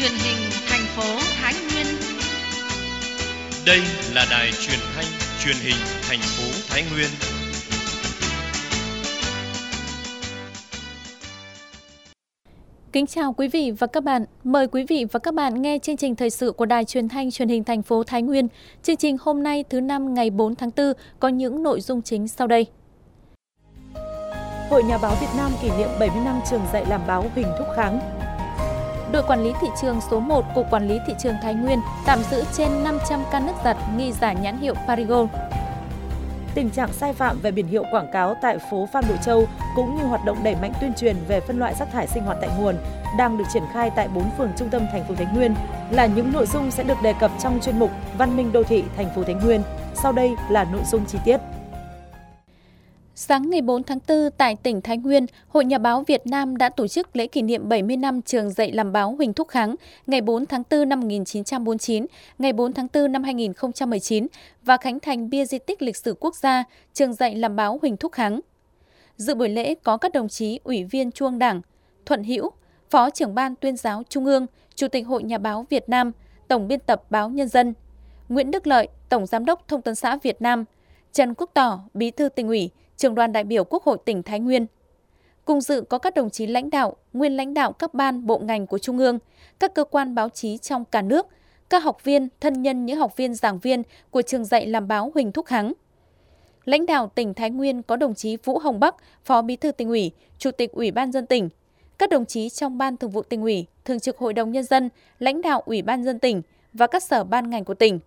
truyền hình thành phố Thái Nguyên. Đây là đài truyền thanh truyền hình thành phố Thái Nguyên. Kính chào quý vị và các bạn. Mời quý vị và các bạn nghe chương trình thời sự của đài truyền thanh truyền hình thành phố Thái Nguyên. Chương trình hôm nay thứ Năm ngày 4 tháng 4 có những nội dung chính sau đây. Hội Nhà báo Việt Nam kỷ niệm 70 năm trường dạy làm báo Huỳnh Thúc Kháng. Đội quản lý thị trường số 1 Cục Quản lý Thị trường Thái Nguyên tạm giữ trên 500 can nước giặt nghi giả nhãn hiệu Parigo. Tình trạng sai phạm về biển hiệu quảng cáo tại phố Phan Bội Châu cũng như hoạt động đẩy mạnh tuyên truyền về phân loại rác thải sinh hoạt tại nguồn đang được triển khai tại 4 phường trung tâm thành phố Thái Nguyên là những nội dung sẽ được đề cập trong chuyên mục Văn minh đô thị thành phố Thái Nguyên. Sau đây là nội dung chi tiết. Sáng ngày 4 tháng 4 tại tỉnh Thái Nguyên, Hội Nhà báo Việt Nam đã tổ chức lễ kỷ niệm 70 năm trường dạy làm báo Huỳnh Thúc Kháng ngày 4 tháng 4 năm 1949, ngày 4 tháng 4 năm 2019 và khánh thành bia di tích lịch sử quốc gia trường dạy làm báo Huỳnh Thúc Kháng. Dự buổi lễ có các đồng chí Ủy viên Trung ương Đảng, Thuận Hữu, Phó trưởng Ban Tuyên giáo Trung ương, Chủ tịch Hội Nhà báo Việt Nam, Tổng biên tập Báo Nhân dân, Nguyễn Đức Lợi, Tổng giám đốc Thông tấn xã Việt Nam, Trần Quốc Tỏ, Bí thư Tỉnh ủy, Trưởng đoàn đại biểu Quốc hội tỉnh Thái Nguyên. Cùng dự có các đồng chí lãnh đạo, nguyên lãnh đạo các ban bộ ngành của Trung ương, các cơ quan báo chí trong cả nước, các học viên, thân nhân những học viên giảng viên của trường dạy làm báo Huỳnh Thúc Kháng. Lãnh đạo tỉnh Thái Nguyên có đồng chí Vũ Hồng Bắc, Phó Bí thư Tỉnh ủy, Chủ tịch Ủy ban nhân dân tỉnh, các đồng chí trong Ban Thường vụ Tỉnh ủy, Thường trực Hội đồng Nhân dân, lãnh đạo Ủy ban nhân dân tỉnh và các sở ban ngành của tỉnh.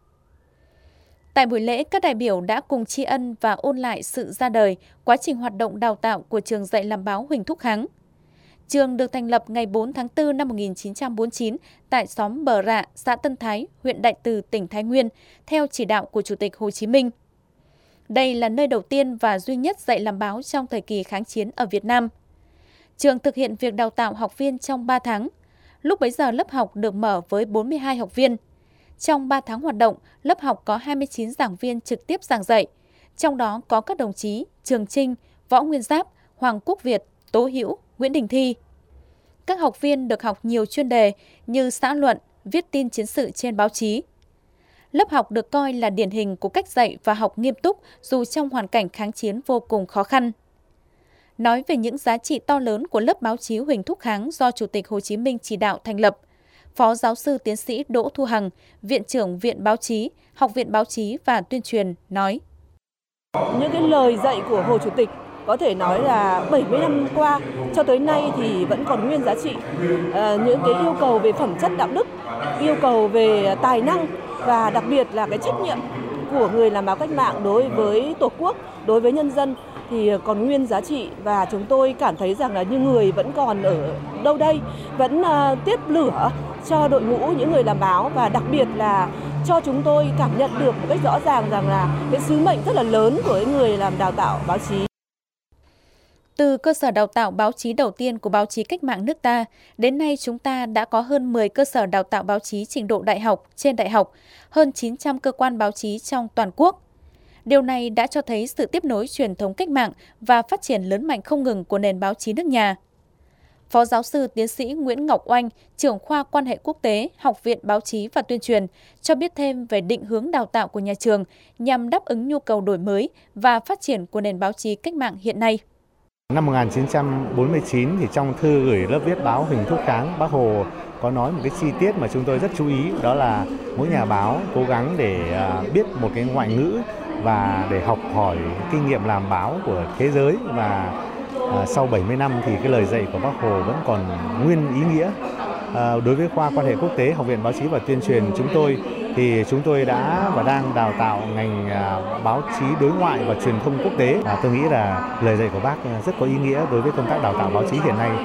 Tại buổi lễ, các đại biểu đã cùng tri ân và ôn lại sự ra đời, quá trình hoạt động đào tạo của trường dạy làm báo Huỳnh Thúc Kháng. Trường được thành lập ngày 4 tháng 4 năm 1949 tại xóm Bờ Rạ, xã Tân Thái, huyện Đại Từ, tỉnh Thái Nguyên, theo chỉ đạo của Chủ tịch Hồ Chí Minh. Đây là nơi đầu tiên và duy nhất dạy làm báo trong thời kỳ kháng chiến ở Việt Nam. Trường thực hiện việc đào tạo học viên trong 3 tháng. Lúc bấy giờ lớp học được mở với 42 học viên. Trong 3 tháng hoạt động, lớp học có 29 giảng viên trực tiếp giảng dạy, trong đó có các đồng chí Trường Trinh, Võ Nguyên Giáp, Hoàng Quốc Việt, Tố Hữu, Nguyễn Đình Thi. Các học viên được học nhiều chuyên đề như xã luận, viết tin chiến sự trên báo chí. Lớp học được coi là điển hình của cách dạy và học nghiêm túc dù trong hoàn cảnh kháng chiến vô cùng khó khăn. Nói về những giá trị to lớn của lớp báo chí Huỳnh Thúc Kháng do Chủ tịch Hồ Chí Minh chỉ đạo thành lập, Phó giáo sư tiến sĩ Đỗ Thu Hằng, Viện trưởng Viện Báo chí, Học viện Báo chí và Tuyên truyền nói. Những cái lời dạy của Hồ Chủ tịch có thể nói là 70 năm qua cho tới nay thì vẫn còn nguyên giá trị. Những cái yêu cầu về phẩm chất đạo đức, yêu cầu về tài năng và đặc biệt là cái trách nhiệm của người làm báo cách mạng đối với Tổ quốc, đối với nhân dân thì còn nguyên giá trị và chúng tôi cảm thấy rằng là như người vẫn còn ở đâu đây, vẫn tiếp lửa cho đội ngũ những người làm báo và đặc biệt là cho chúng tôi cảm nhận được một cách rõ ràng rằng là cái sứ mệnh rất là lớn của những người làm đào tạo báo chí. Từ cơ sở đào tạo báo chí đầu tiên của báo chí cách mạng nước ta, đến nay chúng ta đã có hơn 10 cơ sở đào tạo báo chí trình độ đại học, trên đại học, hơn 900 cơ quan báo chí trong toàn quốc. Điều này đã cho thấy sự tiếp nối truyền thống cách mạng và phát triển lớn mạnh không ngừng của nền báo chí nước nhà. Phó giáo sư tiến sĩ Nguyễn Ngọc Oanh, trưởng khoa quan hệ quốc tế, Học viện Báo chí và Tuyên truyền, cho biết thêm về định hướng đào tạo của nhà trường nhằm đáp ứng nhu cầu đổi mới và phát triển của nền báo chí cách mạng hiện nay. Năm 1949 thì trong thư gửi lớp viết báo Huỳnh Thúc Kháng, Bác Hồ có nói một cái chi tiết mà chúng tôi rất chú ý, đó là mỗi nhà báo cố gắng để biết một cái ngoại ngữ và để học hỏi kinh nghiệm làm báo của thế giới, và sau 70 năm thì cái lời dạy của Bác Hồ vẫn còn nguyên ý nghĩa. Đối với khoa quan hệ quốc tế, Học viện Báo chí và Tuyên truyền chúng tôi đã và đang đào tạo ngành báo chí đối ngoại và truyền thông quốc tế. Tôi nghĩ là lời dạy của Bác rất có ý nghĩa đối với công tác đào tạo báo chí hiện nay.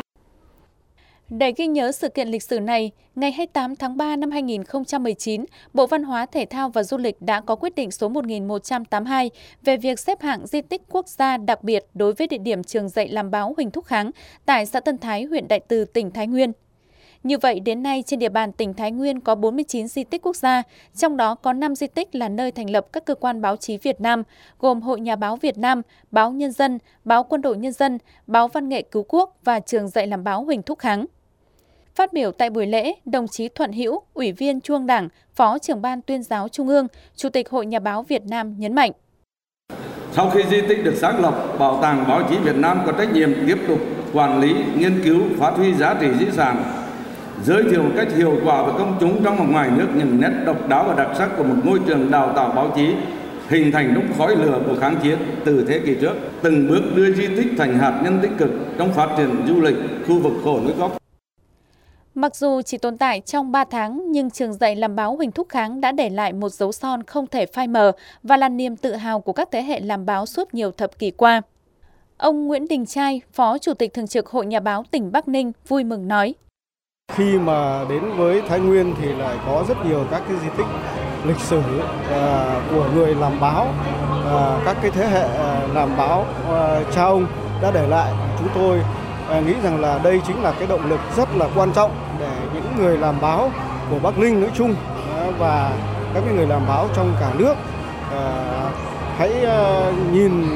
Để ghi nhớ sự kiện lịch sử này, ngày 28 tháng 3 năm 2019, Bộ Văn hóa, Thể thao và Du lịch đã có quyết định số 1182 về việc xếp hạng di tích quốc gia đặc biệt đối với địa điểm trường dạy làm báo Huỳnh Thúc Kháng tại xã Tân Thái, huyện Đại Từ, tỉnh Thái Nguyên. Như vậy, đến nay trên địa bàn tỉnh Thái Nguyên có 49 di tích quốc gia, trong đó có 5 di tích là nơi thành lập các cơ quan báo chí Việt Nam, gồm Hội Nhà báo Việt Nam, Báo Nhân dân, Báo Quân đội Nhân dân, Báo Văn nghệ Cứu quốc và trường dạy làm báo Huỳnh Thúc Kháng. Phát biểu tại buổi lễ, đồng chí Thuận Hữu, Ủy viên Trung ương Đảng, Phó trưởng Ban Tuyên giáo Trung ương, Chủ tịch Hội Nhà báo Việt Nam nhấn mạnh. Sau khi di tích được xác lập, Bảo tàng Báo chí Việt Nam có trách nhiệm tiếp tục quản lý, nghiên cứu, phát huy giá trị di sản, giới thiệu một cách hiệu quả với công chúng trong và ngoài nước những nét độc đáo và đặc sắc của một ngôi trường đào tạo báo chí hình thành trong khói lửa của kháng chiến từ thế kỷ trước, từng bước đưa di tích thành hạt nhân tích cực trong phát triển du lịch khu vực Hồ Núi Cốc. Mặc dù chỉ tồn tại trong 3 tháng, nhưng trường dạy làm báo Huỳnh Thúc Kháng đã để lại một dấu son không thể phai mờ và là niềm tự hào của các thế hệ làm báo suốt nhiều thập kỷ qua. Ông Nguyễn Đình Trai, Phó Chủ tịch Thường trực Hội Nhà báo tỉnh Bắc Ninh vui mừng nói. Khi mà đến với Thái Nguyên thì lại có rất nhiều các cái di tích lịch sử của người làm báo, các cái thế hệ làm báo cha ông đã để lại. Chúng tôi nghĩ rằng là đây chính là cái động lực rất là quan trọng để những người làm báo của Bắc Ninh nói chung và các người làm báo trong cả nước hãy nhìn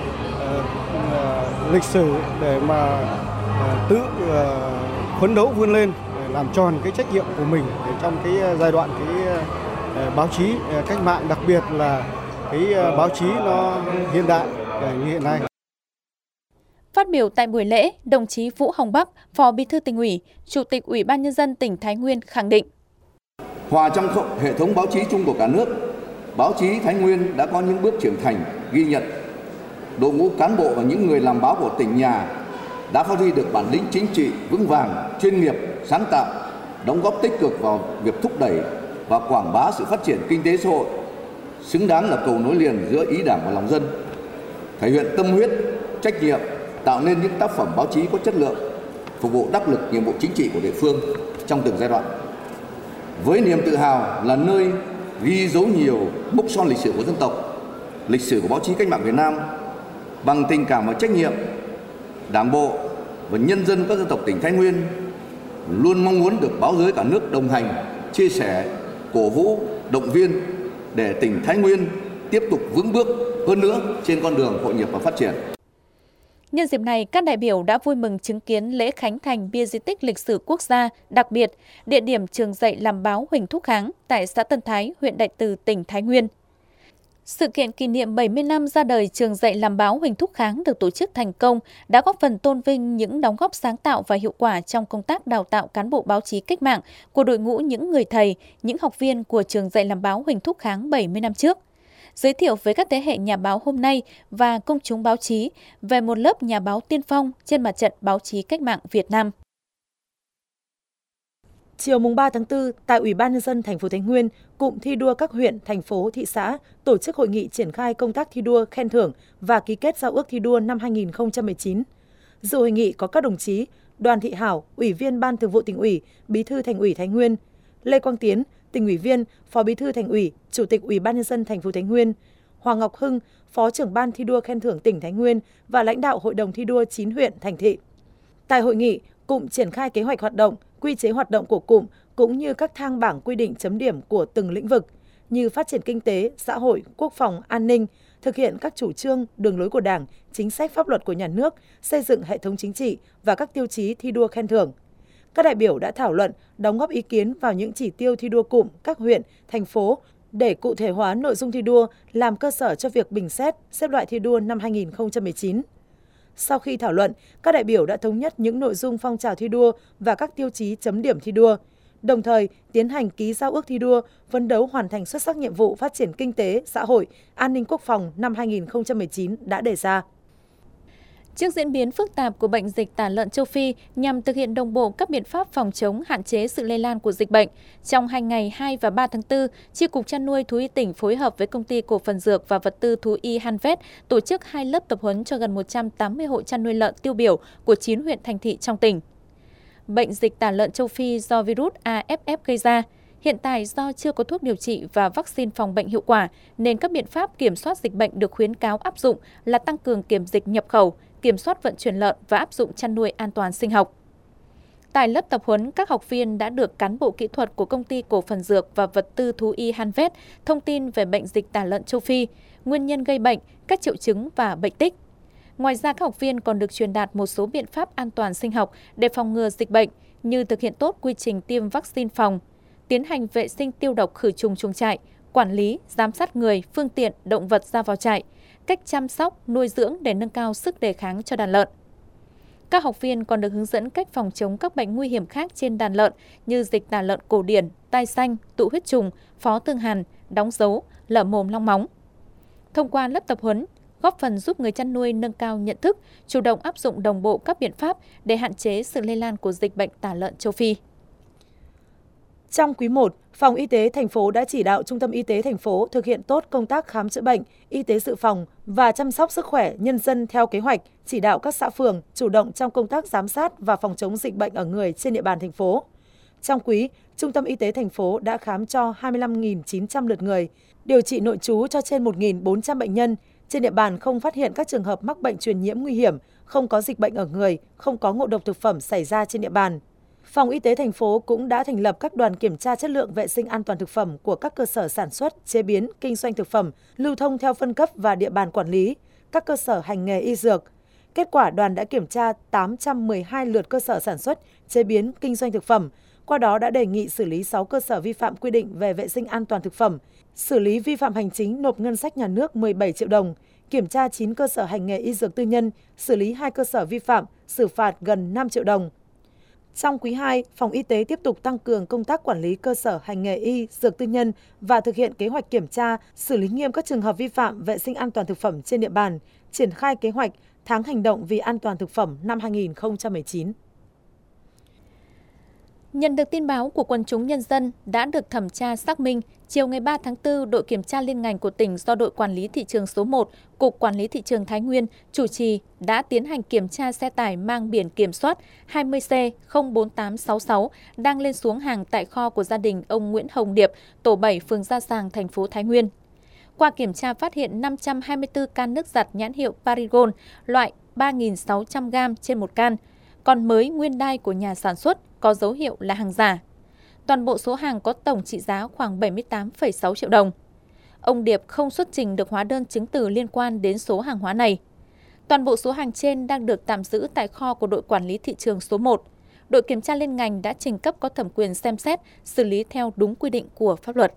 lịch sử để mà tự phấn đấu vươn lên, để làm tròn cái trách nhiệm của mình để trong cái giai đoạn cái báo chí cách mạng, đặc biệt là cái báo chí nó hiện đại như hiện nay. Phát biểu tại buổi lễ, đồng chí Vũ Hồng Bắc, Phó Bí thư Tỉnh ủy, Chủ tịch Ủy ban Nhân dân tỉnh Thái Nguyên khẳng định. Hòa trong hệ thống báo chí chung của cả nước, báo chí Thái Nguyên đã có những bước trưởng thành ghi nhận. Đội ngũ cán bộ và những người làm báo của tỉnh nhà đã phát huy được bản lĩnh chính trị vững vàng, chuyên nghiệp, sáng tạo, đóng góp tích cực vào việc thúc đẩy và quảng bá sự phát triển kinh tế xã hội, xứng đáng là cầu nối liền giữa ý Đảng và lòng dân, thể hiện tâm huyết, trách nhiệm, tạo nên những tác phẩm báo chí có chất lượng, phục vụ đắc lực nhiệm vụ chính trị của địa phương trong từng giai đoạn. Với niềm tự hào là nơi ghi dấu nhiều mốc son lịch sử của dân tộc, lịch sử của báo chí cách mạng Việt Nam, bằng tình cảm và trách nhiệm, Đảng bộ và nhân dân các dân tộc tỉnh Thái Nguyên luôn mong muốn được báo giới cả nước đồng hành, chia sẻ, cổ vũ, động viên để tỉnh Thái Nguyên tiếp tục vững bước hơn nữa trên con đường hội nhập và phát triển. Nhân dịp này, các đại biểu đã vui mừng chứng kiến lễ khánh thành bia di tích lịch sử quốc gia đặc biệt, địa điểm trường dạy làm báo Huỳnh Thúc Kháng tại xã Tân Thái, huyện Đại Từ, tỉnh Thái Nguyên. Sự kiện kỷ niệm 70 năm ra đời trường dạy làm báo Huỳnh Thúc Kháng được tổ chức thành công đã góp phần tôn vinh những đóng góp sáng tạo và hiệu quả trong công tác đào tạo cán bộ báo chí cách mạng của đội ngũ những người thầy, những học viên của trường dạy làm báo Huỳnh Thúc Kháng 70 năm trước. Giới thiệu với các thế hệ nhà báo hôm nay và công chúng báo chí về một lớp nhà báo tiên phong trên mặt trận báo chí cách mạng Việt Nam. Chiều mùng 3 tháng 4, tại Ủy ban Nhân dân thành phố Thái Nguyên, cụm thi đua các huyện, thành phố, thị xã tổ chức hội nghị triển khai công tác thi đua, khen thưởng và ký kết giao ước thi đua năm 2019. Dự hội nghị có các đồng chí Đoàn Thị Hảo, Ủy viên Ban Thường vụ Tỉnh ủy, Bí thư Thành ủy Thái Nguyên, Lê Quang Tiến, Tỉnh ủy viên, Phó Bí thư Thành ủy, Chủ tịch Ủy ban Nhân dân thành phố Thái Nguyên, Hoàng Ngọc Hưng, Phó trưởng Ban thi đua khen thưởng tỉnh Thái Nguyên và lãnh đạo Hội đồng thi đua 9 huyện, thành thị. Tại hội nghị, cụm triển khai kế hoạch hoạt động, quy chế hoạt động của cụm cũng như các thang bảng quy định chấm điểm của từng lĩnh vực như phát triển kinh tế, xã hội, quốc phòng, an ninh, thực hiện các chủ trương, đường lối của Đảng, chính sách pháp luật của nhà nước, xây dựng hệ thống chính trị và các tiêu chí thi đua khen thưởng. Các đại biểu đã thảo luận, đóng góp ý kiến vào những chỉ tiêu thi đua cụm các huyện, thành phố để cụ thể hóa nội dung thi đua, làm cơ sở cho việc bình xét, xếp loại thi đua năm 2019. Sau khi thảo luận, các đại biểu đã thống nhất những nội dung phong trào thi đua và các tiêu chí chấm điểm thi đua, đồng thời tiến hành ký giao ước thi đua, phấn đấu hoàn thành xuất sắc nhiệm vụ phát triển kinh tế, xã hội, an ninh quốc phòng năm 2019 đã đề ra. Trước diễn biến phức tạp của bệnh dịch tả lợn châu Phi, nhằm thực hiện đồng bộ các biện pháp phòng chống hạn chế sự lây lan của dịch bệnh, trong 2 ngày 2 và 3 tháng 4, Chi cục Chăn nuôi Thú y tỉnh phối hợp với Công ty Cổ phần Dược và Vật tư Thú y Hanvet tổ chức 2 lớp tập huấn cho gần 180 hộ chăn nuôi lợn tiêu biểu của 9 huyện thành thị trong tỉnh. Bệnh dịch tả lợn châu Phi do virus AFF gây ra. Hiện tại do chưa có thuốc điều trị và vaccine phòng bệnh hiệu quả, nên các biện pháp kiểm soát dịch bệnh được khuyến cáo áp dụng là tăng cường kiểm dịch nhập khẩu, kiểm soát vận chuyển lợn và áp dụng chăn nuôi an toàn sinh học. Tại lớp tập huấn, các học viên đã được cán bộ kỹ thuật của Công ty Cổ phần Dược và Vật tư Thú y Hanvet thông tin về bệnh dịch tả lợn châu Phi, nguyên nhân gây bệnh, các triệu chứng và bệnh tích. Ngoài ra, các học viên còn được truyền đạt một số biện pháp an toàn sinh học để phòng ngừa dịch bệnh, như thực hiện tốt quy trình tiêm vaccine phòng, tiến hành vệ sinh tiêu độc khử trùng chuồng trại, quản lý, giám sát người, phương tiện, động vật ra vào trại, cách chăm sóc, nuôi dưỡng để nâng cao sức đề kháng cho đàn lợn. Các học viên còn được hướng dẫn cách phòng chống các bệnh nguy hiểm khác trên đàn lợn như dịch tả lợn cổ điển, tai xanh, tụ huyết trùng, phó tương hàn, đóng dấu, lở mồm long móng. Thông qua lớp tập huấn, góp phần giúp người chăn nuôi nâng cao nhận thức, chủ động áp dụng đồng bộ các biện pháp để hạn chế sự lây lan của dịch bệnh tả lợn châu Phi. Trong quý 1, Phòng Y tế thành phố đã chỉ đạo Trung tâm Y tế thành phố thực hiện tốt công tác khám chữa bệnh, y tế dự phòng và chăm sóc sức khỏe nhân dân theo kế hoạch, chỉ đạo các xã phường chủ động trong công tác giám sát và phòng chống dịch bệnh ở người trên địa bàn thành phố. Trong quý, Trung tâm Y tế thành phố đã khám cho 25.900 lượt người, điều trị nội trú cho trên 1.400 bệnh nhân. Trên địa bàn không phát hiện các trường hợp mắc bệnh truyền nhiễm nguy hiểm, không có dịch bệnh ở người, không có ngộ độc thực phẩm xảy ra trên địa bàn. Phòng Y tế thành phố cũng đã thành lập các đoàn kiểm tra chất lượng vệ sinh an toàn thực phẩm của các cơ sở sản xuất, chế biến, kinh doanh thực phẩm, lưu thông theo phân cấp và địa bàn quản lý, các cơ sở hành nghề y dược. Kết quả đoàn đã kiểm tra 812 lượt cơ sở sản xuất, chế biến, kinh doanh thực phẩm. Qua đó đã đề nghị xử lý 6 cơ sở vi phạm quy định về vệ sinh an toàn thực phẩm, xử lý vi phạm hành chính nộp ngân sách nhà nước 17 triệu đồng, kiểm tra 9 cơ sở hành nghề y dược tư nhân, xử lý 2 cơ sở vi phạm, xử phạt gần 5 triệu đồng. Trong quý 2, Phòng Y tế tiếp tục tăng cường công tác quản lý cơ sở hành nghề y, dược tư nhân và thực hiện kế hoạch kiểm tra, xử lý nghiêm các trường hợp vi phạm vệ sinh an toàn thực phẩm trên địa bàn, triển khai kế hoạch Tháng hành động vì an toàn thực phẩm năm 2019. Nhận được tin báo của quần chúng nhân dân đã được thẩm tra xác minh, chiều ngày 3 tháng 4, đội kiểm tra liên ngành của tỉnh do đội quản lý thị trường số 1, Cục Quản lý Thị trường Thái Nguyên chủ trì đã tiến hành kiểm tra xe tải mang biển kiểm soát 20C04866 đang lên xuống hàng tại kho của gia đình ông Nguyễn Hồng Điệp, tổ 7 phường Gia Sàng, thành phố Thái Nguyên. Qua kiểm tra phát hiện 524 can nước giặt nhãn hiệu Parigon, loại 3.600 g trên một can, còn mới nguyên đai của nhà sản xuất, có dấu hiệu là hàng giả. Toàn bộ số hàng có tổng trị giá khoảng 78,6 triệu đồng. Ông Điệp không xuất trình được hóa đơn chứng từ liên quan đến số hàng hóa này. Toàn bộ số hàng trên đang được tạm giữ tại kho của đội quản lý thị trường số 1. Đội kiểm tra liên ngành đã trình cấp có thẩm quyền xem xét, xử lý theo đúng quy định của pháp luật.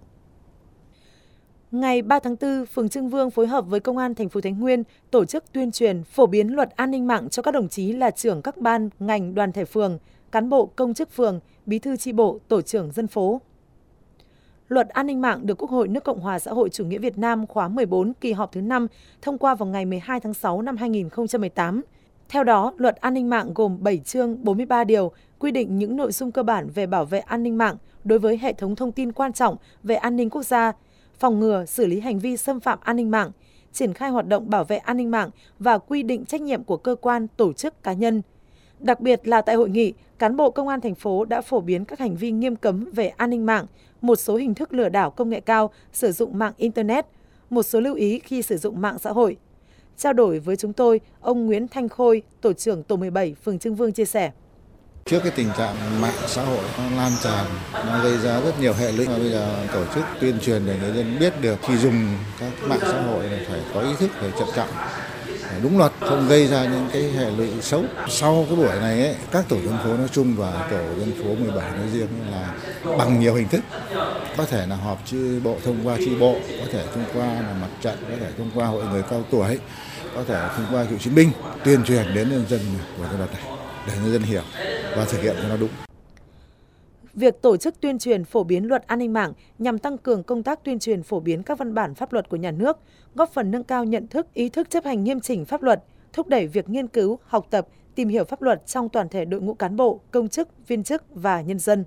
Ngày 3 tháng 4, phường Trưng Vương phối hợp với Công an thành phố Thái Nguyên tổ chức tuyên truyền phổ biến luật an ninh mạng cho các đồng chí là trưởng các ban, ngành, đoàn thể phường, cán bộ công chức phường, bí thư chi bộ, tổ trưởng dân phố. Luật an ninh mạng được Quốc hội nước Cộng hòa xã hội chủ nghĩa Việt Nam khóa 14 kỳ họp thứ 5 thông qua vào ngày 12 tháng 6 năm 2018. Theo đó, luật an ninh mạng gồm 7 chương 43 điều quy định những nội dung cơ bản về bảo vệ an ninh mạng đối với hệ thống thông tin quan trọng về an ninh quốc gia, phòng ngừa, xử lý hành vi xâm phạm an ninh mạng, triển khai hoạt động bảo vệ an ninh mạng và quy định trách nhiệm của cơ quan, tổ chức, cá nhân. Đặc biệt là tại hội nghị, cán bộ công an thành phố đã phổ biến các hành vi nghiêm cấm về an ninh mạng, một số hình thức lừa đảo công nghệ cao, sử dụng mạng Internet, một số lưu ý khi sử dụng mạng xã hội. Trao đổi với chúng tôi, ông Nguyễn Thanh Khôi, tổ trưởng tổ 17 phường Trưng Vương chia sẻ. Trước cái tình trạng mạng xã hội nó lan tràn, nó gây ra rất nhiều hệ lụy. Bây giờ tổ chức tuyên truyền để người dân biết được khi dùng các mạng xã hội phải có ý thức, phải trân trọng, phải đúng luật, không gây ra những cái hệ lụy xấu. Sau cái buổi này các tổ dân phố nói chung và tổ dân phố 17 nói riêng là bằng nhiều hình thức, có thể là họp chi bộ thông qua chi bộ, có thể thông qua là mặt trận, có thể thông qua hội người cao tuổi, có thể thông qua cựu chiến binh, tuyên truyền đến nhân dân của cái luật này để nhân dân hiểu và thực hiện cho nó đúng. Việc tổ chức tuyên truyền phổ biến luật an ninh mạng nhằm tăng cường công tác tuyên truyền phổ biến các văn bản pháp luật của nhà nước, góp phần nâng cao nhận thức, ý thức chấp hành nghiêm chỉnh pháp luật, thúc đẩy việc nghiên cứu, học tập, tìm hiểu pháp luật trong toàn thể đội ngũ cán bộ, công chức, viên chức và nhân dân.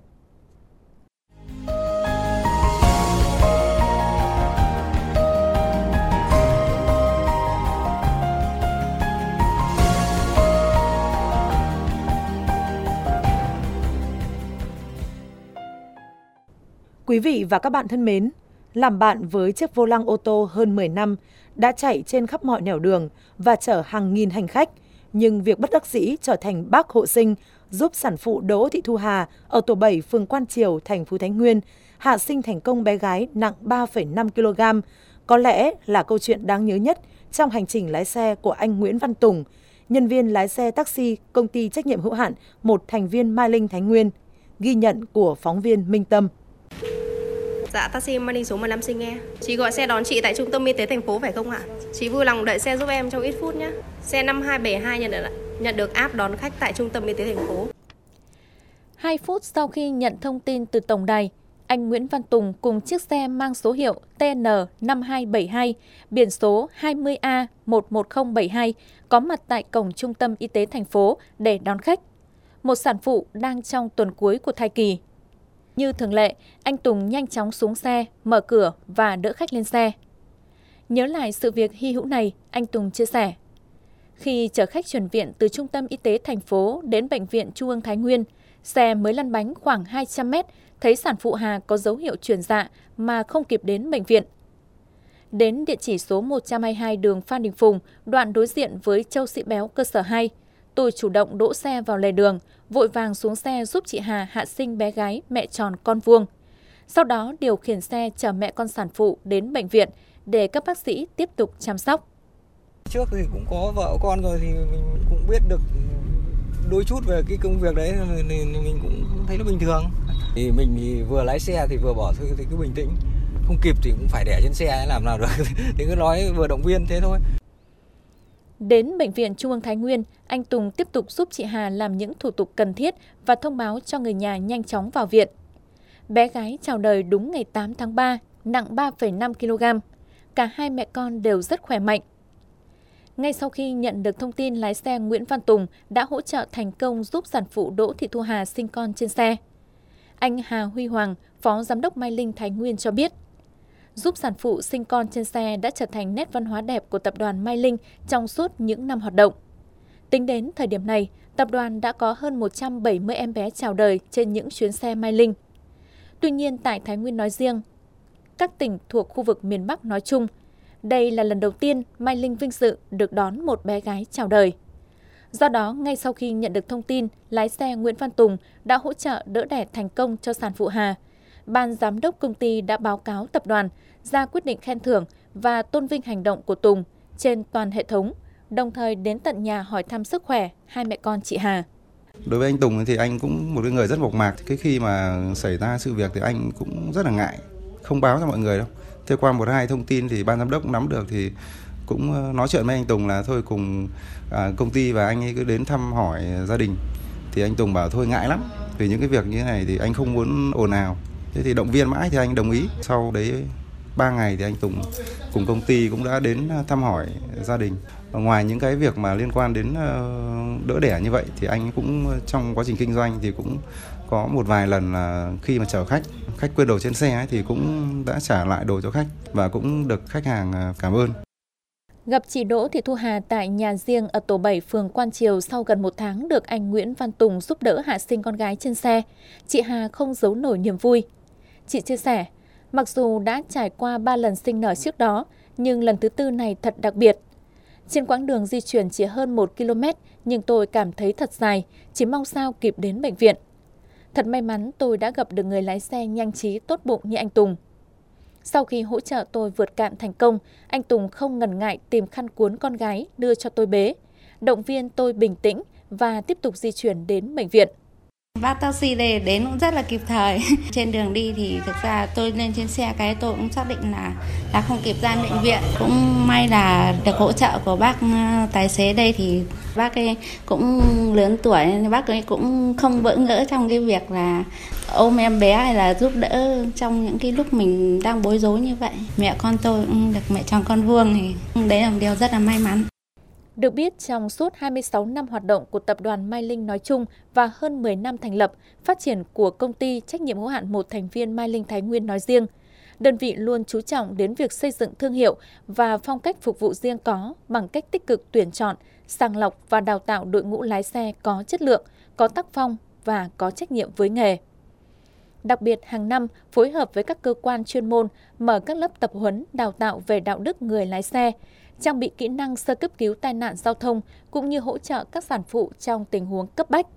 Quý vị và các bạn thân mến, làm bạn với chiếc vô lăng ô tô hơn 10 năm, đã chạy trên khắp mọi nẻo đường và chở hàng nghìn hành khách, nhưng việc bất đắc dĩ trở thành bác hộ sinh giúp sản phụ Đỗ Thị Thu Hà ở tổ 7 phường Quan Triều, thành phố Thái Nguyên hạ sinh thành công bé gái nặng 3,5 kg, có lẽ là câu chuyện đáng nhớ nhất trong hành trình lái xe của anh Nguyễn Văn Tùng, nhân viên lái xe taxi công ty trách nhiệm hữu hạn một thành viên Mai Linh Thái Nguyên. Ghi nhận của phóng viên Minh Tâm. Dạ, taxi Mai Linh số 15 xin nghe. Chị gọi xe đón chị tại trung tâm y tế thành phố phải không ạ? Chị vui lòng đợi xe giúp em trong ít phút nhé. Xe 5272 nhận được app đón khách tại trung tâm y tế thành phố. 2 phút sau khi nhận thông tin từ tổng đài, anh Nguyễn Văn Tùng cùng chiếc xe mang số hiệu TN5272, biển số 20A11072 có mặt tại cổng trung tâm y tế thành phố để đón khách. Một sản phụ đang trong tuần cuối của thai kỳ. Như thường lệ, anh Tùng nhanh chóng xuống xe, mở cửa và đỡ khách lên xe. Nhớ lại sự việc hy hữu này, anh Tùng chia sẻ. Khi chở khách chuyển viện từ trung tâm y tế thành phố đến Bệnh viện Trung ương Thái Nguyên, xe mới lăn bánh khoảng 200 mét, thấy sản phụ Hà có dấu hiệu chuyển dạ mà không kịp đến bệnh viện. Đến địa chỉ số 122 đường Phan Đình Phùng, đoạn đối diện với Châu Sĩ Béo cơ sở 2, tôi chủ động đỗ xe vào lề đường, vội vàng xuống xe giúp chị Hà hạ sinh bé gái mẹ tròn con vuông. Sau đó điều khiển xe chở mẹ con sản phụ đến bệnh viện để các bác sĩ tiếp tục chăm sóc. Trước thì cũng có vợ con rồi thì mình cũng biết được đôi chút về cái công việc đấy nên mình cũng thấy nó bình thường. Thì mình thì vừa lái xe thì vừa bỏ thôi thì cứ bình tĩnh, không kịp thì cũng phải để trên xe làm nào được thì cứ nói vừa động viên thế thôi. Đến Bệnh viện Trung ương Thái Nguyên, anh Tùng tiếp tục giúp chị Hà làm những thủ tục cần thiết và thông báo cho người nhà nhanh chóng vào viện. Bé gái chào đời đúng ngày 8 tháng 3, nặng 3,5 kg. Cả hai mẹ con đều rất khỏe mạnh. Ngay sau khi nhận được thông tin, lái xe Nguyễn Văn Tùng đã hỗ trợ thành công giúp sản phụ Đỗ Thị Thu Hà sinh con trên xe. Anh Hà Huy Hoàng, Phó Giám đốc Mai Linh Thái Nguyên cho biết, giúp sản phụ sinh con trên xe đã trở thành nét văn hóa đẹp của tập đoàn Mai Linh trong suốt những năm hoạt động. Tính đến thời điểm này, tập đoàn đã có hơn 170 em bé chào đời trên những chuyến xe Mai Linh. Tuy nhiên, tại Thái Nguyên nói riêng, các tỉnh thuộc khu vực miền Bắc nói chung, đây là lần đầu tiên Mai Linh vinh dự được đón một bé gái chào đời. Do đó, ngay sau khi nhận được thông tin, lái xe Nguyễn Văn Tùng đã hỗ trợ đỡ đẻ thành công cho sản phụ Hà. Ban giám đốc công ty đã báo cáo tập đoàn, ra quyết định khen thưởng và tôn vinh hành động của Tùng trên toàn hệ thống, đồng thời đến tận nhà hỏi thăm sức khỏe hai mẹ con chị Hà. Đối với anh Tùng thì anh cũng một cái người rất mộc mạc. Cái khi mà xảy ra sự việc thì anh cũng rất là ngại, không báo cho mọi người đâu. Thế qua 1-2 thông tin thì ban giám đốc nắm được thì cũng nói chuyện với anh Tùng là thôi cùng công ty và anh ấy cứ đến thăm hỏi gia đình. Thì anh Tùng bảo thôi ngại lắm, vì những cái việc như thế này thì anh không muốn ồn ào. Thế thì động viên mãi thì anh đồng ý. Sau đấy 3 ngày thì anh Tùng cùng công ty cũng đã đến thăm hỏi gia đình. Và ngoài những cái việc mà liên quan đến đỡ đẻ như vậy thì anh cũng trong quá trình kinh doanh thì cũng có một vài lần là khi mà chở khách quên đồ trên xe ấy, thì cũng đã trả lại đồ cho khách và cũng được khách hàng cảm ơn. Gặp chị Đỗ Thị Thu Hà tại nhà riêng ở tổ 7 phường Quan Triều sau gần 1 tháng được anh Nguyễn Văn Tùng giúp đỡ hạ sinh con gái trên xe, chị Hà không giấu nổi niềm vui. Chị chia sẻ, mặc dù đã trải qua 3 lần sinh nở trước đó, nhưng lần thứ 4 này thật đặc biệt. Trên quãng đường di chuyển chỉ hơn 1 km, nhưng tôi cảm thấy thật dài, chỉ mong sao kịp đến bệnh viện. Thật may mắn tôi đã gặp được người lái xe nhanh trí tốt bụng như anh Tùng. Sau khi hỗ trợ tôi vượt cạn thành công, anh Tùng không ngần ngại tìm khăn cuốn con gái đưa cho tôi bế, động viên tôi bình tĩnh và tiếp tục di chuyển đến bệnh viện. Bác taxi này đến cũng rất là kịp thời. Trên đường đi thì thực ra tôi lên trên xe cái tôi cũng xác định là không kịp ra bệnh viện. Cũng may là được hỗ trợ của bác tài xế đây thì bác ấy cũng lớn tuổi, bác ấy cũng không bỡ ngỡ trong cái việc là ôm em bé hay là giúp đỡ trong những cái lúc mình đang bối rối như vậy. Mẹ con tôi cũng được mẹ tròn con vuông thì đấy là một điều rất là may mắn. Được biết, trong suốt 26 năm hoạt động của tập đoàn Mai Linh nói chung và hơn 10 năm thành lập, phát triển của công ty trách nhiệm hữu hạn một thành viên Mai Linh Thái Nguyên nói riêng, đơn vị luôn chú trọng đến việc xây dựng thương hiệu và phong cách phục vụ riêng có bằng cách tích cực tuyển chọn, sàng lọc và đào tạo đội ngũ lái xe có chất lượng, có tác phong và có trách nhiệm với nghề. Đặc biệt, hàng năm phối hợp với các cơ quan chuyên môn mở các lớp tập huấn đào tạo về đạo đức người lái xe, trang bị kỹ năng sơ cấp cứu tai nạn giao thông cũng như hỗ trợ các sản phụ trong tình huống cấp bách.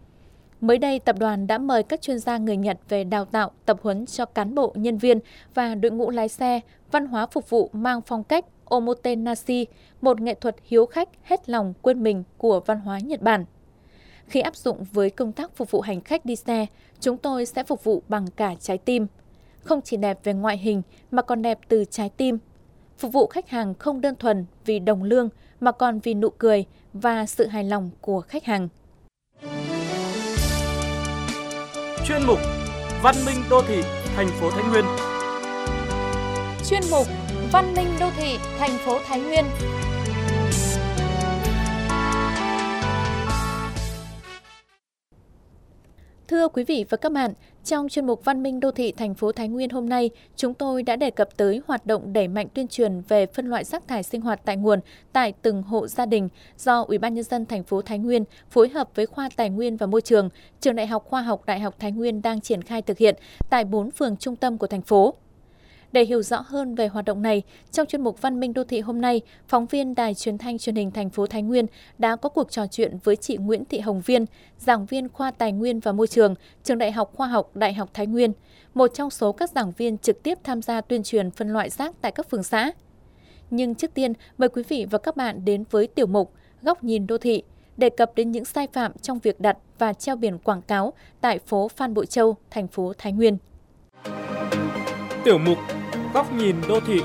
Mới đây, tập đoàn đã mời các chuyên gia người Nhật về đào tạo, tập huấn cho cán bộ, nhân viên và đội ngũ lái xe, văn hóa phục vụ mang phong cách omotenashi, một nghệ thuật hiếu khách hết lòng quên mình của văn hóa Nhật Bản. Khi áp dụng với công tác phục vụ hành khách đi xe, chúng tôi sẽ phục vụ bằng cả trái tim. Không chỉ đẹp về ngoại hình mà còn đẹp từ trái tim. Phục vụ khách hàng không đơn thuần vì đồng lương mà còn vì nụ cười và sự hài lòng của khách hàng. Chuyên mục Văn minh đô thị thành phố Thái Nguyên. Chuyên mục Văn minh đô thị thành phố Thái Nguyên. Thưa quý vị và các bạn, trong chuyên mục Văn minh đô thị thành phố Thái Nguyên hôm nay, chúng tôi đã đề cập tới hoạt động đẩy mạnh tuyên truyền về phân loại rác thải sinh hoạt tại nguồn tại từng hộ gia đình do Ủy ban nhân dân thành phố Thái Nguyên phối hợp với Khoa Tài nguyên và Môi trường, Trường Đại học Khoa học Đại học Thái Nguyên đang triển khai thực hiện tại 4 phường trung tâm của thành phố. Để hiểu rõ hơn về hoạt động này, trong chuyên mục Văn minh đô thị hôm nay, phóng viên Đài Truyền thanh Truyền hình thành phố Thái Nguyên đã có cuộc trò chuyện với chị Nguyễn Thị Hồng Viên, giảng viên Khoa Tài nguyên và Môi trường, Trường Đại học Khoa học Đại học Thái Nguyên, một trong số các giảng viên trực tiếp tham gia tuyên truyền phân loại rác tại các phường xã. Nhưng trước tiên, mời quý vị và các bạn đến với tiểu mục Góc nhìn đô thị, đề cập đến những sai phạm trong việc đặt và treo biển quảng cáo tại phố Phan Bội Châu, thành phố Thái Nguyên. Tiểu mục Góc nhìn đô thị.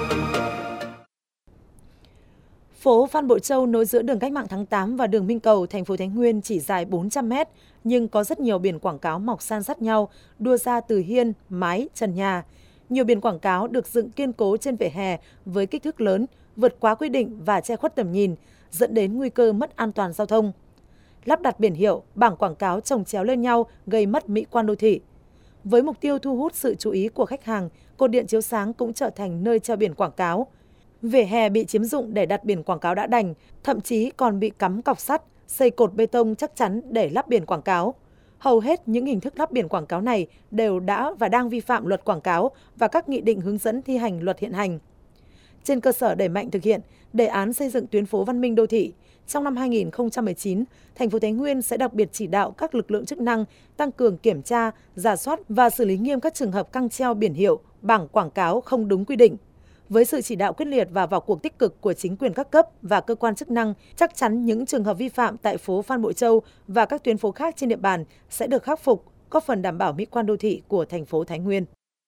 Phố Phan Bội Châu nối giữa đường Cách mạng tháng 8 và đường Minh Cầu, thành phố Thái Nguyên chỉ dài 400 m, nhưng có rất nhiều biển quảng cáo mọc san sát nhau, đua ra từ hiên, mái, trần nhà. Nhiều biển quảng cáo được dựng kiên cố trên vỉa hè với kích thước lớn, vượt quá quy định và che khuất tầm nhìn, dẫn đến nguy cơ mất an toàn giao thông. Lắp đặt biển hiệu, bảng quảng cáo chồng chéo lên nhau gây mất mỹ quan đô thị. Với mục tiêu thu hút sự chú ý của khách hàng, cột điện chiếu sáng cũng trở thành nơi treo biển quảng cáo. Vỉa hè bị chiếm dụng để đặt biển quảng cáo đã đành, thậm chí còn bị cắm cọc sắt, xây cột bê tông chắc chắn để lắp biển quảng cáo. Hầu hết những hình thức lắp biển quảng cáo này đều đã và đang vi phạm luật quảng cáo và các nghị định hướng dẫn thi hành luật hiện hành. Trên cơ sở đẩy mạnh thực hiện đề án xây dựng tuyến phố văn minh đô thị, trong năm 2019, thành phố Thái Nguyên sẽ đặc biệt chỉ đạo các lực lượng chức năng tăng cường kiểm tra, rà soát và xử lý nghiêm các trường hợp căng treo biển hiệu, bảng quảng cáo không đúng quy định. Với sự chỉ đạo quyết liệt và vào cuộc tích cực của chính quyền các cấp và cơ quan chức năng, chắc chắn những trường hợp vi phạm tại phố Phan Bội Châu và các tuyến phố khác trên địa bàn sẽ được khắc phục, góp phần đảm bảo mỹ quan đô thị của thành phố Thái Nguyên.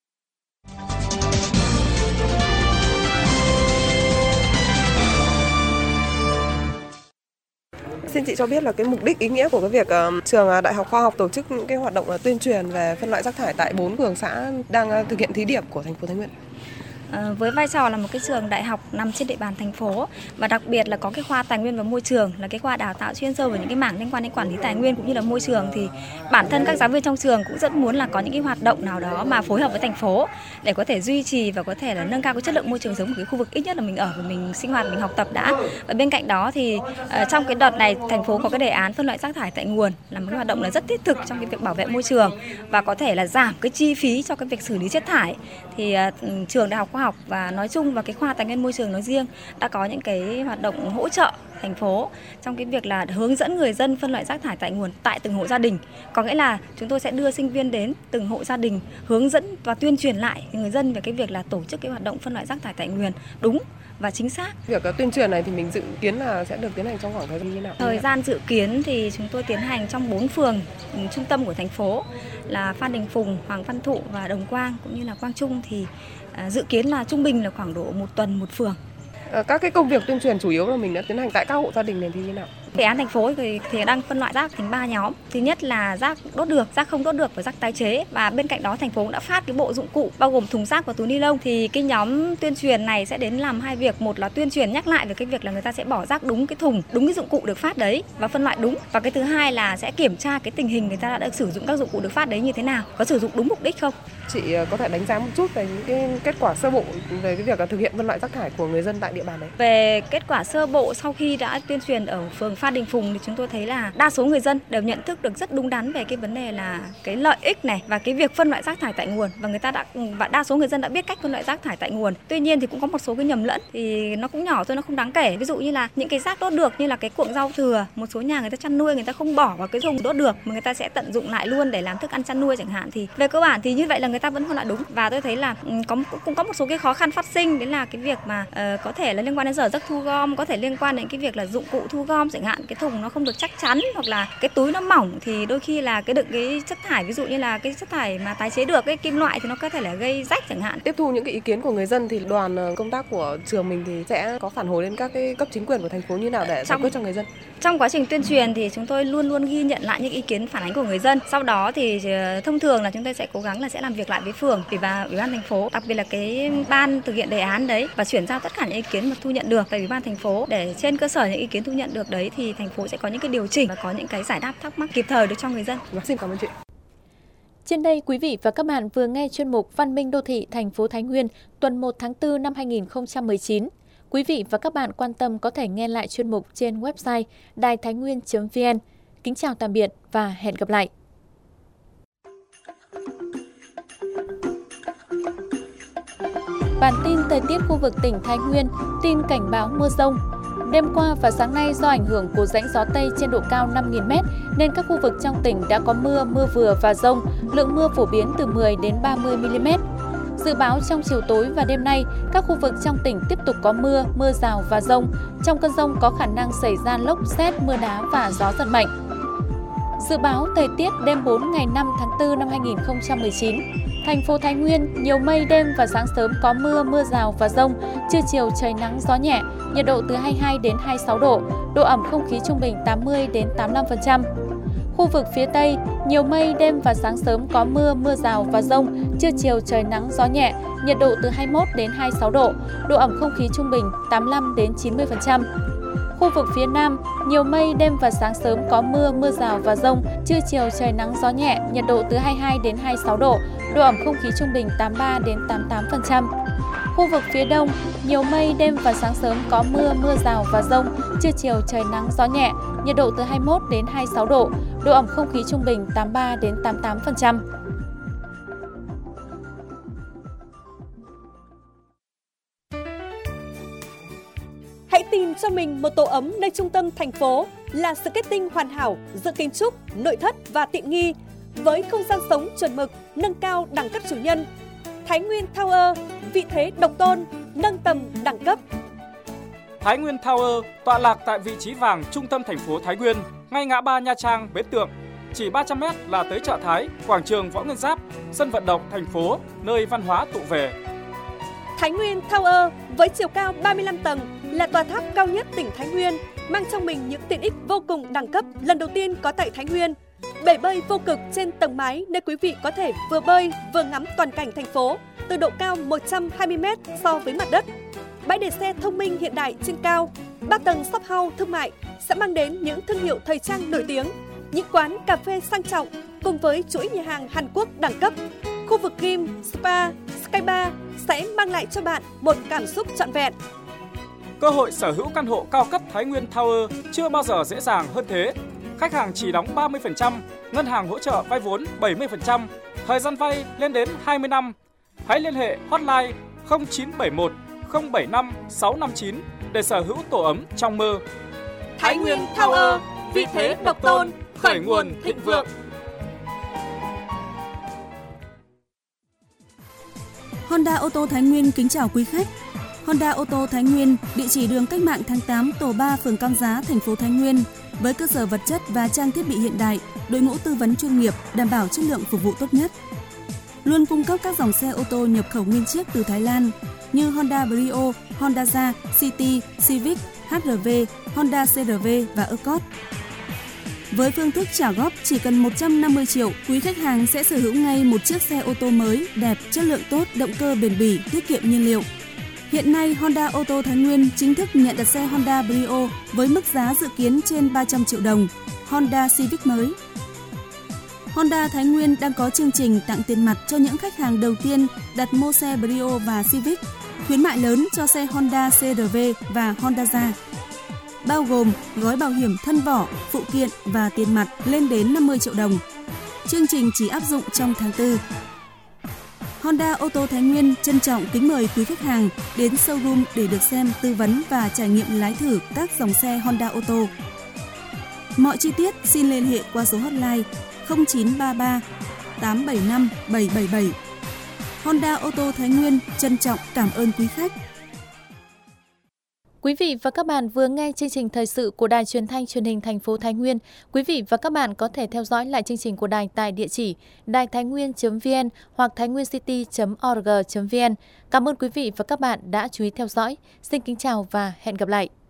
Xin chị cho biết là cái mục đích ý nghĩa của cái việc trường Đại học Khoa học tổ chức những cái hoạt động tuyên truyền về phân loại rác thải tại 4 phường xã đang thực hiện thí điểm của thành phố Thái Nguyên. Với vai trò là một cái trường đại học nằm trên địa bàn thành phố và đặc biệt là có cái khoa Tài nguyên và Môi trường là cái khoa đào tạo chuyên sâu về những cái mảng liên quan đến quản lý tài nguyên cũng như là môi trường, thì bản thân các giáo viên trong trường cũng rất muốn là có những cái hoạt động nào đó mà phối hợp với thành phố để có thể duy trì và có thể là nâng cao cái chất lượng môi trường sống của cái khu vực ít nhất là mình ở và mình sinh hoạt, mình học tập đã. Và bên cạnh đó thì trong cái đợt này thành phố có cái đề án phân loại rác thải tại nguồn là một cái hoạt động là rất thiết thực trong cái việc bảo vệ môi trường và có thể là giảm cái chi phí cho cái việc xử lý chất thải. Thì trường Đại học Khoa học và nói chung và cái khoa Tài nguyên Môi trường nói riêng đã có những cái hoạt động hỗ trợ thành phố trong cái việc là hướng dẫn người dân phân loại rác thải tại nguồn tại từng hộ gia đình. Có nghĩa là chúng tôi sẽ đưa sinh viên đến từng hộ gia đình hướng dẫn và tuyên truyền lại người dân về cái việc là tổ chức cái hoạt động phân loại rác thải tại nguồn đúng và chính xác. Việc tuyên truyền này thì mình dự kiến là sẽ được tiến hành trong khoảng thời gian như thế nào? Thời gian dự kiến thì chúng tôi tiến hành trong 4 phường trung tâm của thành phố là Phan Đình Phùng, Hoàng Văn Thụ và Đồng Quang cũng như là Quang Trung, thì dự kiến là trung bình là khoảng độ 1 tuần một phường. Các cái công việc tuyên truyền chủ yếu là mình đã tiến hành tại các hộ gia đình này thì như thế nào? Đề án thành phố thì đang phân loại rác thành 3 nhóm. Thứ nhất là rác đốt được, rác không đốt được và rác tái chế. Và bên cạnh đó thành phố cũng đã phát cái bộ dụng cụ bao gồm thùng rác và túi ni lông. Thì cái nhóm tuyên truyền này sẽ đến làm 2 việc. Một là tuyên truyền nhắc lại về cái việc là người ta sẽ bỏ rác đúng cái thùng, đúng cái dụng cụ được phát đấy và phân loại đúng. Và cái thứ hai là sẽ kiểm tra cái tình hình người ta đã sử dụng các dụng cụ được phát đấy như thế nào, có sử dụng đúng mục đích không. Chị có thể đánh giá một chút về những cái kết quả sơ bộ về cái việc thực hiện phân loại rác thải của người dân tại địa bàn đấy. Về kết quả sơ bộ sau khi đã tuyên truyền ở phường Phan Phan Đình Phùng thì chúng tôi thấy là đa số người dân đều nhận thức được rất đúng đắn về cái vấn đề là cái lợi ích này và cái việc phân loại rác thải tại nguồn, và đa số người dân đã biết cách phân loại rác thải tại nguồn. Tuy nhiên thì cũng có một số cái nhầm lẫn thì nó cũng nhỏ thôi, nó không đáng kể. Ví dụ như là những cái rác đốt được như là cái cuộn rau thừa, một số nhà người ta chăn nuôi người ta không bỏ vào cái thùng đốt được mà người ta sẽ tận dụng lại luôn để làm thức ăn chăn nuôi chẳng hạn, thì về cơ bản thì như vậy là người ta vẫn phân loại đúng. Và tôi thấy là cũng có một số cái khó khăn phát sinh, đấy là cái việc mà có thể là liên quan đến giờ giấc thu gom, có thể liên quan đến cái việc là dụng cụ thu gom chẳng hạn, cái thùng nó không được chắc chắn hoặc là cái túi nó mỏng thì đôi khi là cái đựng cái chất thải, ví dụ như là cái chất thải mà tái chế được cái kim loại thì nó có thể là gây rách chẳng hạn. Tiếp thu những cái ý kiến của người dân thì đoàn công tác của trường mình thì sẽ có phản hồi đến các cái cấp chính quyền của thành phố như nào để giải quyết cho người dân. Trong quá trình tuyên truyền thì chúng tôi luôn luôn ghi nhận lại những ý kiến phản ánh của người dân. Sau đó thì thông thường là chúng tôi sẽ cố gắng là sẽ làm việc lại với phường, ủy ban thành phố, đặc biệt là cái ban thực hiện đề án đấy, và chuyển giao tất cả những ý kiến mà thu nhận được về ủy ban thành phố, để trên cơ sở những ý kiến thu nhận được đấy thì thành phố sẽ có những cái điều chỉnh và có những cái giải đáp thắc mắc kịp thời được cho người dân. Xin cảm ơn chị. Trên đây, quý vị và các bạn vừa nghe chuyên mục Văn minh đô thị thành phố Thái Nguyên tuần 1 tháng 4 năm 2019. Quý vị và các bạn quan tâm có thể nghe lại chuyên mục trên website đaiThaiNguyen.vn. Kính chào tạm biệt và hẹn gặp lại. Bản tin thời tiết khu vực tỉnh Thái Nguyên, tin cảnh báo mưa dông. Đêm qua và sáng nay do ảnh hưởng của rãnh gió Tây trên độ cao 5.000m nên các khu vực trong tỉnh đã có mưa vừa và dông, lượng mưa phổ biến từ 10 đến 30 mm. Dự báo trong chiều tối và đêm nay, các khu vực trong tỉnh tiếp tục có mưa rào và dông. Trong cơn dông có khả năng xảy ra lốc, sét, mưa đá và gió giật mạnh. Dự báo thời tiết đêm 4 ngày 5 tháng 4 năm 2019. Thành phố Thái Nguyên, nhiều mây, đêm và sáng sớm có mưa rào và dông, trưa chiều trời nắng gió nhẹ, nhiệt độ từ 22 đến 26 độ, độ ẩm không khí trung bình 80 đến 85%. Khu vực phía Tây, nhiều mây, đêm và sáng sớm có mưa rào và dông, trưa chiều trời nắng gió nhẹ, nhiệt độ từ 21 đến 26 độ, độ ẩm không khí trung bình 85 đến 90%. Khu vực phía Nam, nhiều mây, đêm và sáng sớm có mưa rào và dông, trưa chiều trời nắng gió nhẹ, nhiệt độ từ 22 đến 26 độ, độ ẩm không khí trung bình 83 đến 88%. Khu vực phía Đông, nhiều mây, đêm và sáng sớm có mưa rào và dông, trưa chiều trời nắng gió nhẹ, nhiệt độ từ 21 đến 26 độ, độ ẩm không khí trung bình 83 đến 88%. Hãy tìm cho mình một tổ ấm nơi trung tâm thành phố là skating hoàn hảo giữa kiến trúc, nội thất và tiện nghi với không gian sống chuẩn mực, nâng cao đẳng cấp chủ nhân. Thái Nguyên Tower, vị thế độc tôn, nâng tầm đẳng cấp. Thái Nguyên Tower tọa lạc tại vị trí vàng trung tâm thành phố Thái Nguyên, ngay ngã ba Nha Trang, Bến Tượng. Chỉ 300m là tới chợ Thái, quảng trường Võ Nguyên Giáp, sân vận động thành phố, nơi văn hóa tụ về. Thái Nguyên Tower với chiều cao 35 tầng là tòa tháp cao nhất tỉnh Thái Nguyên, mang trong mình những tiện ích vô cùng đẳng cấp lần đầu tiên có tại Thái Nguyên. Bể bơi vô cực trên tầng mái nơi quý vị có thể vừa bơi vừa ngắm toàn cảnh thành phố từ độ cao 120m so với mặt đất. Bãi để xe thông minh hiện đại trên cao, 3 tầng shop house thương mại sẽ mang đến những thương hiệu thời trang nổi tiếng, những quán cà phê sang trọng cùng với chuỗi nhà hàng Hàn Quốc đẳng cấp. Khu vực gym, spa, sky bar sẽ mang lại cho bạn một cảm xúc trọn vẹn. Cơ hội sở hữu căn hộ cao cấp Thái Nguyên Tower chưa bao giờ dễ dàng hơn thế. Khách hàng chỉ đóng 30%, ngân hàng hỗ trợ vay vốn 70%, thời gian vay lên đến 20 năm. Hãy liên hệ hotline 0971 075 659 để sở hữu tổ ấm trong mơ. Thái Nguyên Tower, vị thế độc tôn, khởi nguồn thịnh vượng. Honda ô tô Thái Nguyên kính chào quý khách. Honda ô tô Thái Nguyên, địa chỉ đường Cách mạng tháng 8, tổ 3, phường Cam Giá, thành phố Thái Nguyên, với cơ sở vật chất và trang thiết bị hiện đại, đội ngũ tư vấn chuyên nghiệp, đảm bảo chất lượng phục vụ tốt nhất. Luôn cung cấp các dòng xe ô tô nhập khẩu nguyên chiếc từ Thái Lan như Honda Brio, Honda Jazz, City, Civic, HR-V, Honda CR-V và Accord. Với phương thức trả góp chỉ cần 150 triệu, quý khách hàng sẽ sở hữu ngay một chiếc xe ô tô mới, đẹp, chất lượng tốt, động cơ bền bỉ, tiết kiệm nhiên liệu. Hiện nay, Honda ô tô Thái Nguyên chính thức nhận đặt xe Honda Brio với mức giá dự kiến trên 300 triệu đồng, Honda Civic mới. Honda Thái Nguyên đang có chương trình tặng tiền mặt cho những khách hàng đầu tiên đặt mua xe Brio và Civic, khuyến mại lớn cho xe Honda CR-V và Honda Jazz. bao gồm gói bảo hiểm thân vỏ, phụ kiện và tiền mặt lên đến 50 triệu đồng. Chương trình chỉ áp dụng trong tháng 4. Honda ô tô Thái Nguyên trân trọng kính mời quý khách hàng đến showroom để được xem, tư vấn và trải nghiệm lái thử các dòng xe Honda ô tô. Mọi chi tiết xin liên hệ qua số hotline 0933 875 777. Honda ô tô Thái Nguyên trân trọng cảm ơn quý khách. Quý vị và các bạn vừa nghe chương trình thời sự của Đài Truyền thanh Truyền hình thành phố Thái Nguyên. Quý vị và các bạn có thể theo dõi lại chương trình của đài tại địa chỉ đàitháinguyen.vn hoặc thainguencity.org.vn. Cảm ơn quý vị và các bạn đã chú ý theo dõi. Xin kính chào và hẹn gặp lại.